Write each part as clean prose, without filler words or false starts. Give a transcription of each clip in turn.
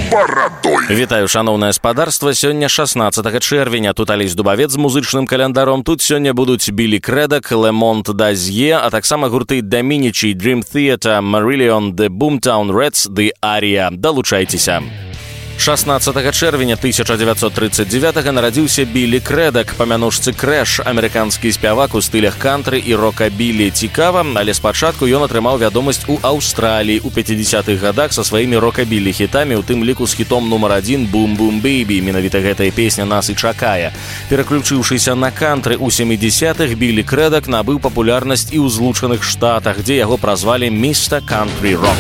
Барадой. Вітаю, шаноўнае спадарства. Сёння 16 чэрвеня. Тут Алесь Дубавец з музычным календаром. Тут сёння будуць Білі Крэдак, Лемонт Дазье, а таксама гурты Домінічі, Dream Theater, Marillion, The Boomtown Rats, The Aria. Далучайцеся. 16 чэрвеня 1939 нарадзіўся Білі Крэдак, па мянушцы Крэш, амерыканскі спявак у стылях кантры і рокабілі. Цікава, але спачатку ён атрымаў вядомасць у Аўстраліі ў 50-х гадах са сваімі рокабілі хітамі, у тым ліку з хітом нумар 1 «Boom Boom Baby». Менавіта гэтая песня нас і чакае. Пераключыўшыся на кантры ў 70-х, Білі Крэдак набыў папулярнасць і ў Злучаных Штатах, дзе яго празвалі «Містер Country Rock».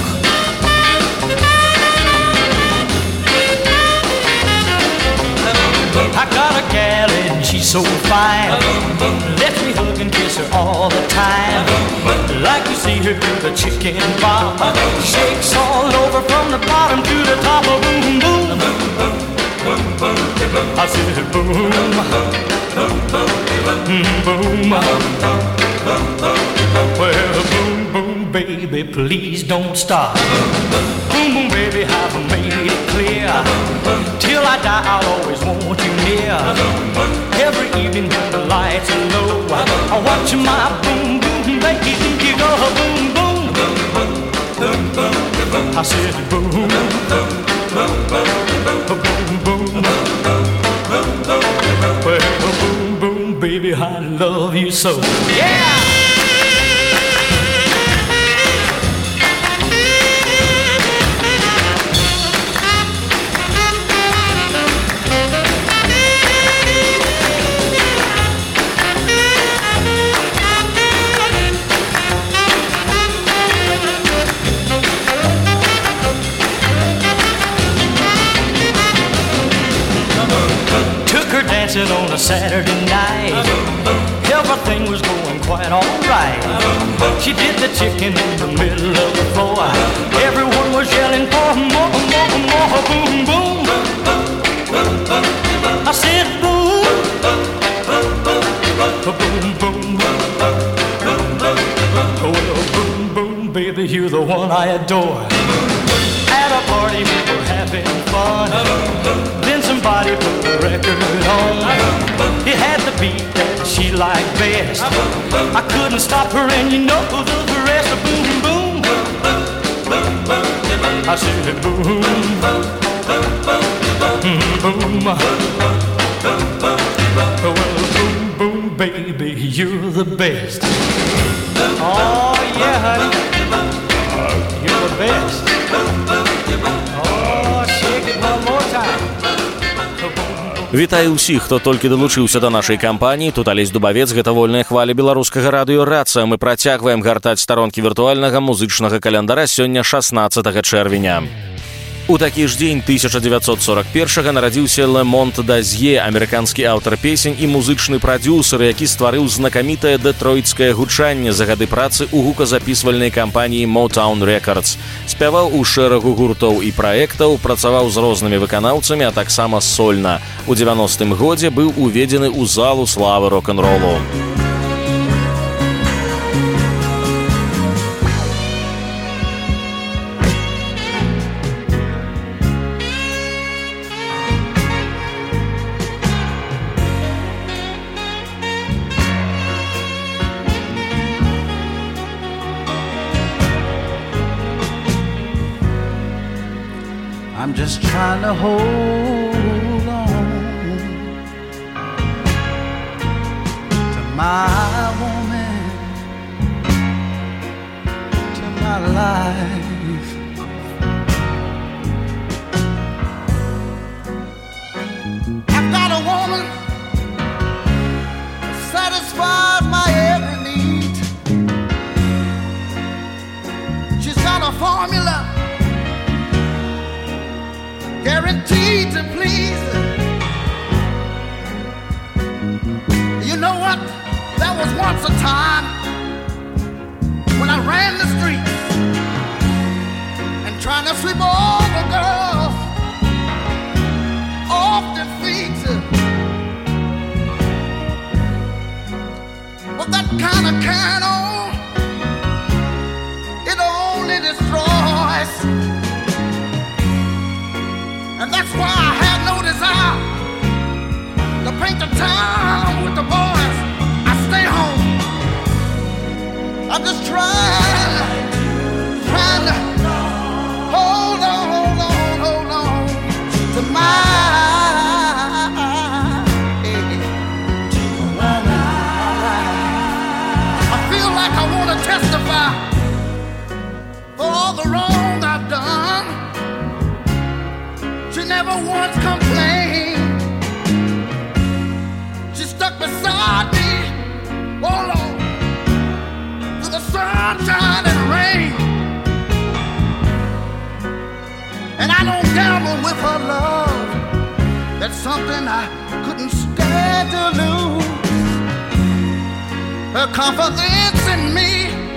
I got a gal and she's so fine, lets me hug and kiss her all the time. Like you see her do the chicken pop, shakes all over from the bottom to the top. Boom, boom, I said boom, boom, well, boom, boom, baby, please don't stop. Boom, boom, baby, I've made it clear. Till I die, I'll always want you near. Every evening when the lights are low, I watch my boom, boom, baby, you go boom, boom. I said boom, boom, boom. Well, boom, boom, baby, I love you so. Yeah! Dancing on a Saturday night, everything was going quite alright. She did the chicken in the middle of the floor. Everyone was yelling for more, more, more. Boom, boom. I said boom, boom, boom. Well, boom, boom, baby, you're the one I adore. At a party we were having fun, then somebody put the record on. It had the beat that she liked best. I couldn't stop her and you know the rest. Boom, boom. I said boom, boom. Well, boom, boom, baby, you're the best. Oh yeah, honey, you're the best. Вітаю ўсіх, хто толькі далучыўся да нашай кампаніі. Тут Алесь Дубавец, гэта вольная хваля беларускага радыё «Рацыя». Мы працягваем гартаць старонкі віртуальнага музычнага календара сёння 16 чэрвеня. У такі ж дзень 1941 нарадзіўся Лемонт Дазье, амерыканскі аўтар песень і музычны прадзюсар, які стварыў знакамітае дэтройцкае гучанне за гады працы ў гуказапісвальнай кампаніі Motown Records. Спяваў у шэрагу гуртоў і праектаў, працаваў з рознымі выканаўцамі, а таксама сольна. У 90-м годзе быў уведзены ў залу славы рок-н-ролу. I'm just trying to hold on to my woman, to my life. I've got a woman that satisfies my every need. She's got a formula guaranteed to please. You know what? There was once a time when I ran the streets and trying to sweep all the girls off their feet. But that kind of carrying on, it only destroys. That's why I have no desire to paint the town with the boys. I stay home. I'm just trying to hold on to my I feel like I want to testify for all the wrong I've done. She never once complained. She stuck beside me, oh Lord, through the sunshine and rain. And I don't gamble with her love. That's something I couldn't stand to lose. Her confidence in me,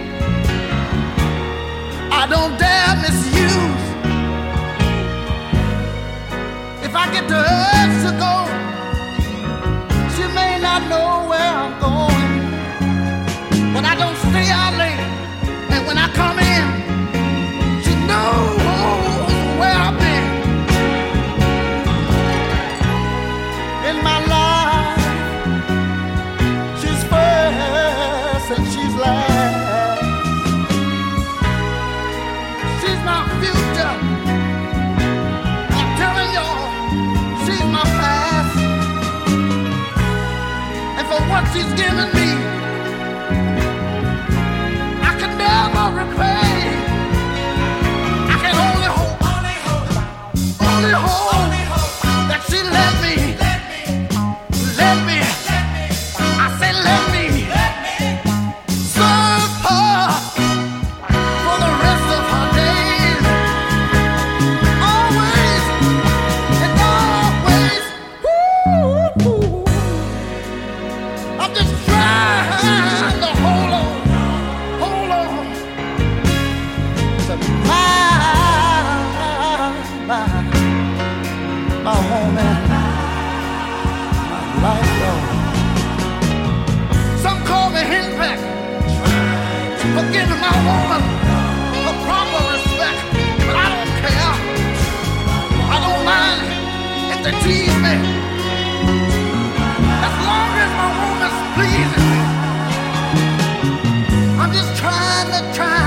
I don't dare misuse. If I get the urge to go, she may not know where I'm going, but I don't stay out late. And when I come in, she knows where I've been. In my life, she's first and she's last. She's my future. I'm telling y'all, she's my past. And for what she's given me, I can never repay. I can only hope that she let me. I say let me serve her for the rest of her days. Always and always. Ooh. I'm just trying to hold on to my woman, my life, Lord. Some call me henpeck for giving my woman the proper respect, but I don't care. I don't mind if they tease me, as long as my woman's pleasing me. I'm just trying to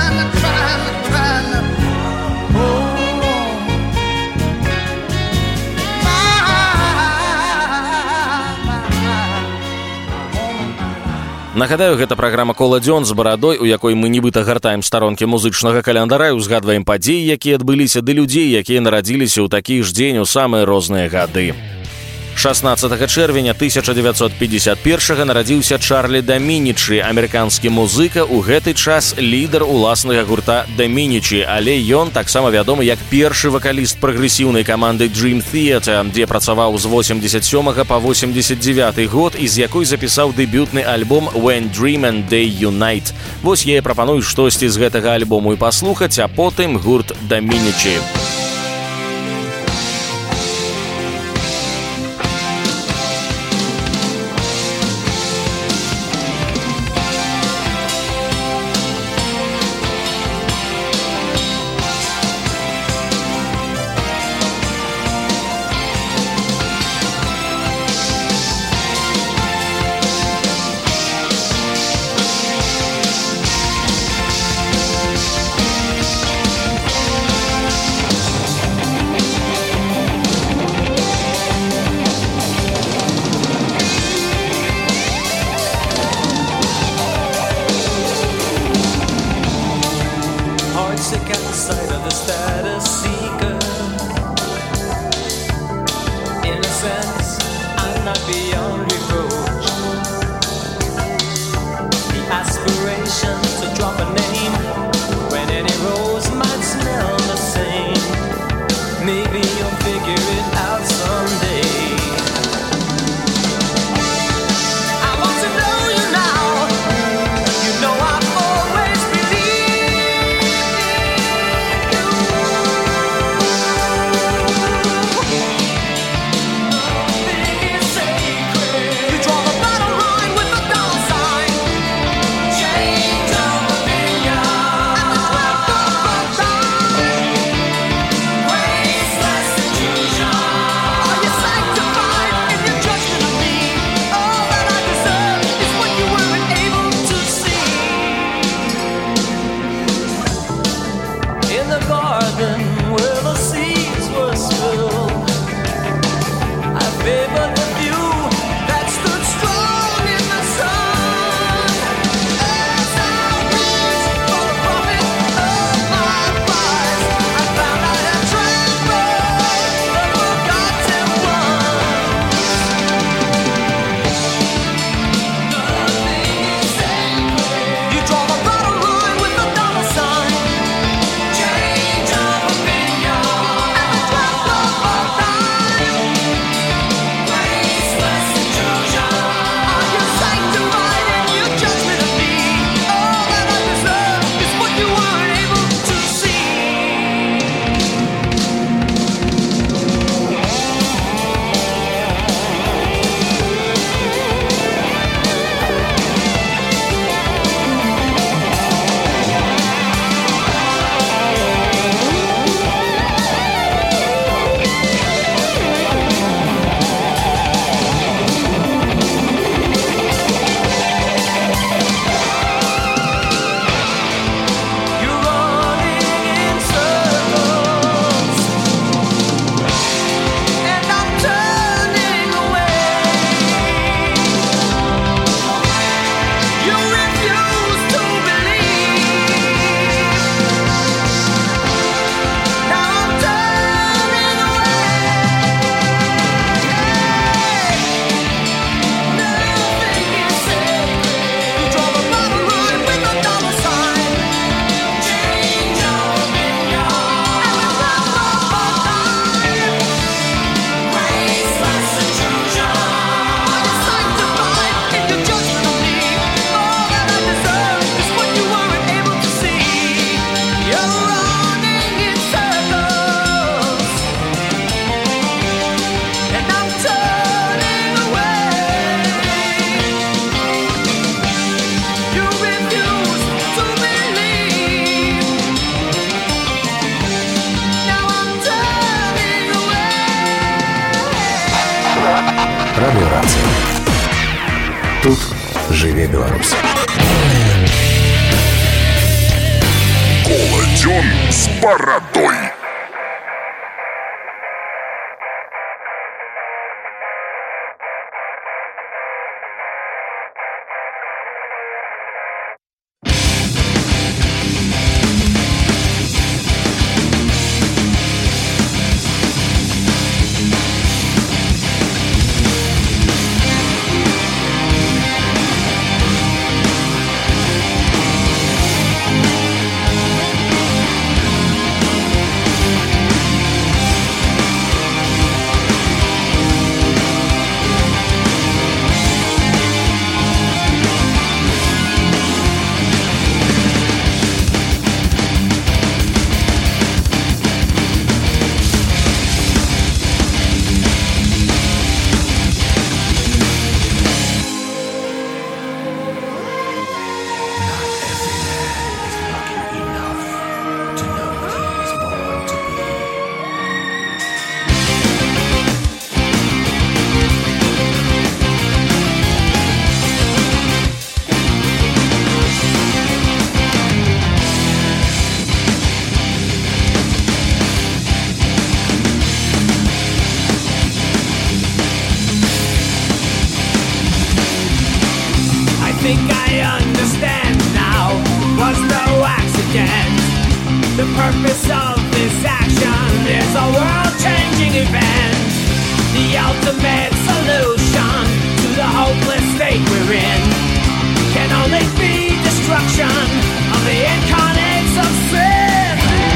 Нагадаю, гэта праграма «Кола дзён» з барадой, у якой мы нібыта гартаем старонкі музычнага каляндаря і узгадваем падзеі, якія адбыліся, ды людзей, якія нарадзіліся ў такі ж дзень у самыя розныя гады. 16 чэрвеня 1951 нарадзіўся Чарлі Дамінічы, амерыканскі музыка, у гэты час лідар уласнага гурта Дамінічы, але ён таксама вядомы як першы вакаліст прагрэсіўнай каманды Dream Theater, дзе працаваў з 87 па 89 год і з якой запісаў дэбютны альбом When Dream and Day Unite. Вось я і прапаную штосьці з гэтага альбому і паслухаць, а потым гурт Дамінічы. Жыве Беларусь! Коладзён з барадой. The purpose of this action is a world-changing event, the ultimate solution to the hopeless state we're in. Can only be destruction of the incarnates of sin.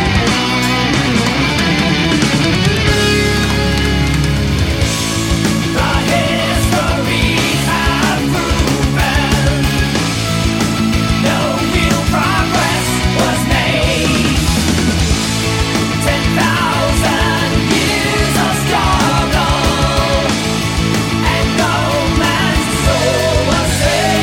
The histories have proven no real progress was made. 10,000 years of struggle, and no man's soul was saved.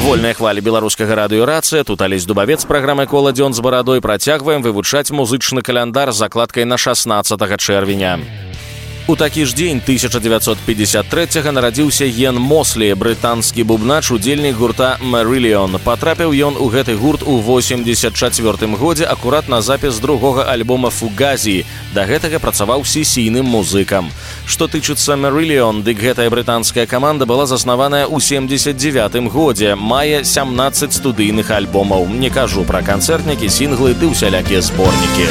Вольныя хвалі беларускага радыёрацыя, тут Алесь Дубавец, праграмай «Кола дзён з барадой». Працягваем вывучаць музычны каляндар з закладкай на 16 чэрвеня. У такі ж дзень 1953-га нарадзіўся Ен Мослі, брытанскі бубнач, удзельнік гурта Marillion. Патрапіў ён у гэты гурт у 84-м годзе, акурат на запіс другога альбома «Фугазі». Да гэтага працаваў сесійным музыкам. Што тычыцца Marillion, дык гэтая брытанская каманда была заснаваная ў 79-м годзе, мае 17 студыйных альбомаў. Не кажу пра канцэртнікі, сінглы ды ўсялякія зборнікі.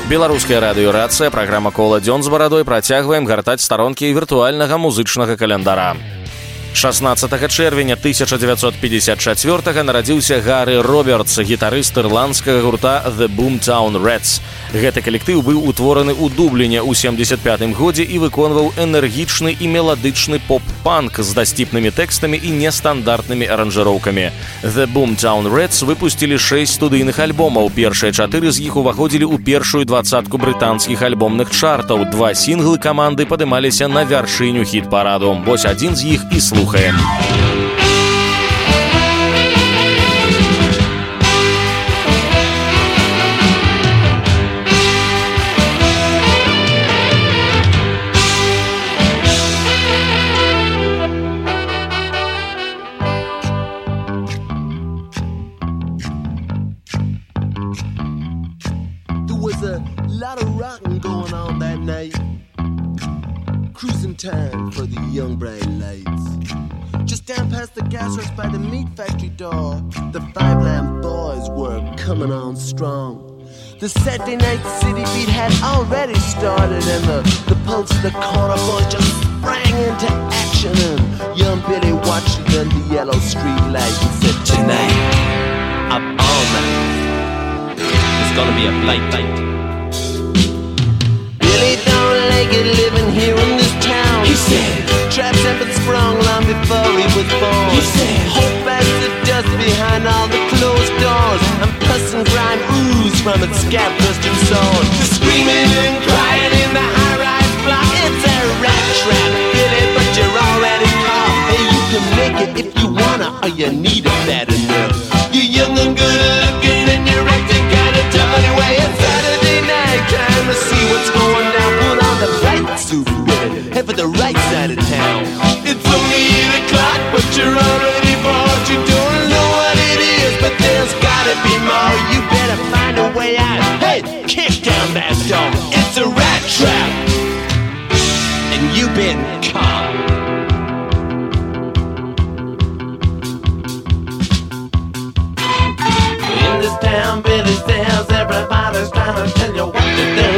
Беларуская радыёрацыя, праграма «Кола дзён з барадой», працягваем гартаць старонкі віртуальнага музычнага календара. 16 чэрвеня 1954 нарадзіўся Гары Робертс, гітарыст ірландскага гурта The Boomtown Rats. Гэты калектыў быў утвораны ў Дубліне ў 75 годзе і выконваў энергічны і меладычны поп-панк з дасціпнымі тэкстамі і нестандартнымі аранжыроўкамі. The Boomtown Rats выпусцілі 6 студыйных альбомаў. Першыя 4 з іх уваходзілі ў першую двадцатку брытанскіх альбомных чартаў. 2 сінглы каманды падымаліся на вяршыню хіт-параду. Вось адзін з іх і слухаем. Time for the young bright lights. Just down past the gas works by the meat factory door, the Five Lamb Boys were coming on strong. The Saturday night city beat had already started, and the punks of the corner boys just sprang into action. And young Billy watched it under the yellow street light and said, "Tonight, up all night, it's gonna be a blight night." Billy don't like it living here in this town. He said, traps have been sprung long before he was born. He said, hope as the dust behind all the closed doors, and pus and grime ooze from its scab-crusted sword. The screaming and crying in the high-rise block, it's a rat trap, Billy, but you're already caught. Hey, you can make it if you wanna, or you need it bad enough. You're young and good-looking, and you're acting kinda tough anyway. It's Saturday night, time to see what's going down. Put on the right suit, Billy, head for the right side of town. It's only 8 o'clock, but you're already bored. You don't know what it is, but there's gotta be more. You better find a way out. Hey, kick down that door. It's a rat trap, and you've been caught. In this town, Billy says everybody's trying to tell you what to do.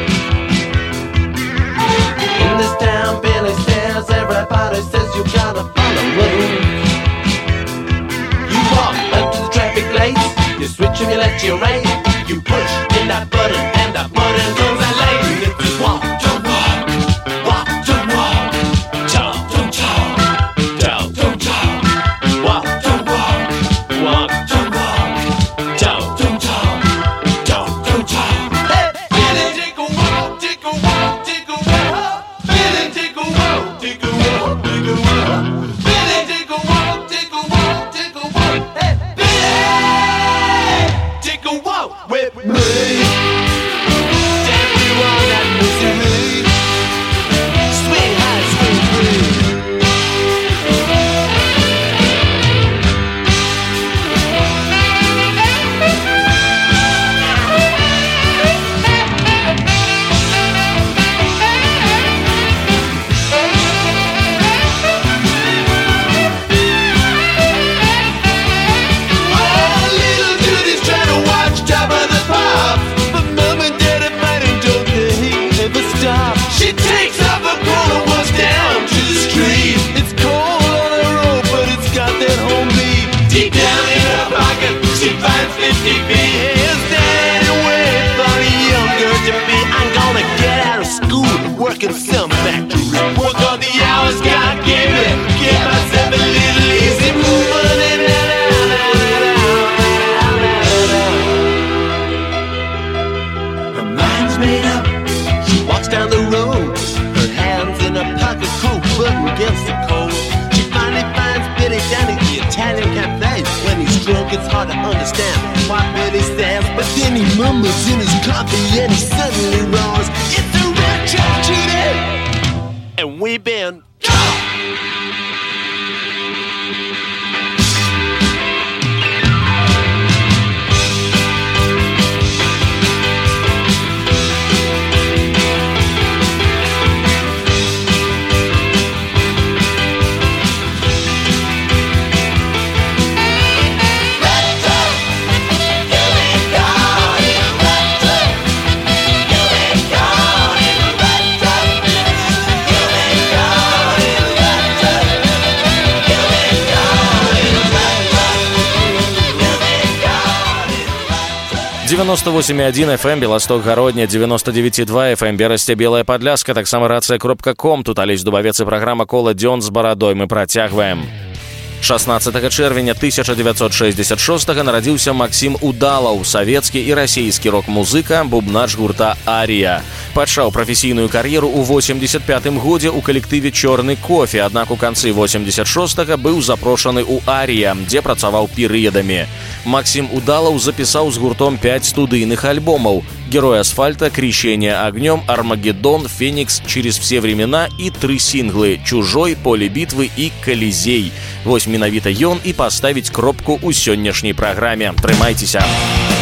In this town, Billy says everybody says you gotta follow rules. You walk up to the traffic lights, you switch and you let you right. You push in that button and that button goes that light. If you walk, don't walk, walk, don't walk, talk, don't talk, talk, don't talk, walk, don't walk, walk, don't walk, talk, don't talk, talk, don't talk. Hey, Billy, take a walk, take a walk, take a walk. Billy, take a walk, take a walk, take a walk. Billy, take a walk, take a walk, take a walk. Hey, Billy, take a walk with me. Everyone that moves to me, swing high, swing free. Little Judy's trying to watch Top of the Pops, but Mom and Dad are fighting, don't they ever stop? She takes off her coat and walks down to the street. It's cold on the road, but it's got that home beat. Deep down in her pocket, she finds 50p. Here's Daddy waiting for the young girl to be. I'm gonna get out of school, work in some factory. Work on the hours God gave me, give myself a little easy movement. Her mind's made up. She walks down the road, her hands in her pocket, coat button against the cold. She finally finds Billy down at the Italian cafe. When he's drunk, it's hard to understand why Billy stands, but then he mumbles in his coffee and he suddenly roars, "It's a red trap, Judy!" And we've been caught. 98,1 FM Белосток Гародня, 99,2 FM Берасце Белая Падляска, таксама рацыя.ком. Тут Алесь Дубавец і праграма «Кола дзён з барадой». Мы працягваем. 16 чэрвеня 1966 нарадзіўся Максім Удалаў, савецкі і расійскі рок-музыка, бубнач гурта «Арія». Пачаў прафесійную кар'еру ў 85-м годзе ў калектыве «Чорны кофе», аднак у канцы 86-га быў запрошаны ў «Арія», дзе працаваў перыядамі. Максім Удалаў запісаў з гуртом 5 студыйных альбомаў: «Герой асфальта», «Крещение огнем», «Армагеддон», «Феникс», «Через все времена» і 3 сінглы: «Чужой», «Поле бітвы» і «Калізей». Вось менавіта ён і паставіць кропку ў сённяшняй праграме. Трымайцеся!